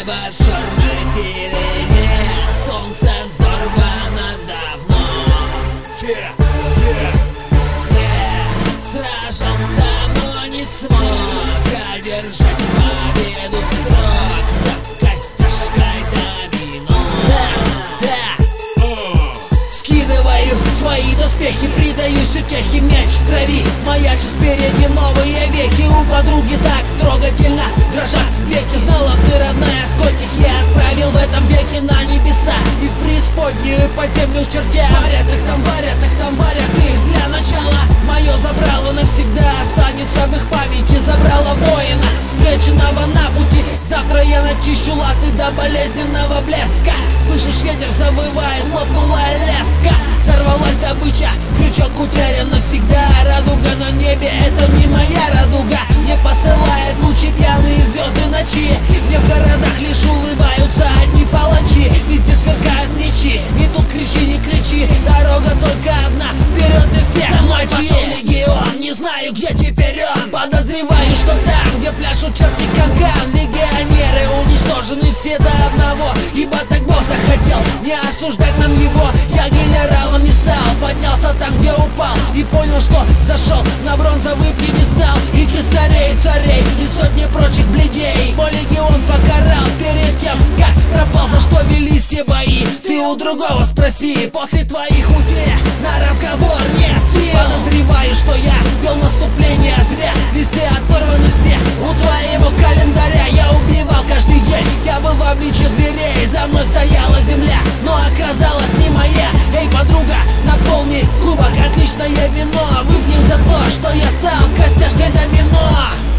Небо черной пелене, солнце взорвано давно. Сражался, но не смог одержать победу в строк. Костяшкой домино. Скидываю свои доспехи, предаюсь утехе, мяч в крови. Маячит спереди новые вехи. У подруги так трогательно дрожат веки. Знала б ты, родная, скольких я отправил в этом веке на небеса и в преисподнюю подземных чертях. Варят их для начала. Мое забрало навсегда, останется в их памяти. Забрало воина, встреченного на пути. Завтра я начищу латы до болезненного блеска. Слышишь, ветер завывает, лопнула леска. Сорвалась добыча, крючок утерян навсегда. Радуга на небе, это не моя радуга. Не посылает лучи пьяные звезды ночи. Мне в городах лишь улыбаются одни палачи. Везде сверкают мечи, и тут кричи, не кричи. Дорога только одна, вперед и всех мочи. Пошел легион, не знаю, где теперь он. Подозреваю, что там, где пляшут черти канкан. Легионеры уничтожены все до одного. Ибо так Бог захотел, не осуждать нам его. Я генералом не стал, поднялся там, где упал. И понял, что зашел на бронзовый пьедестал. И кесарей, и царей, и сотни прочих бледей мой легион покарал перед тем, как пропал. За что велись все бои, ты у другого спроси. После твоих утерь на разговор нет сил. Подозреваю, что я вел наступление зря. Листы оторваны все у твоего календаря. Я убивал каждый день, я был в обличье зверей. За мной стояла земля, но оказалась не моя. Эй, подруга, наполни кубок, отличное вино. Выпьем за то, что я стал костяшкой домино.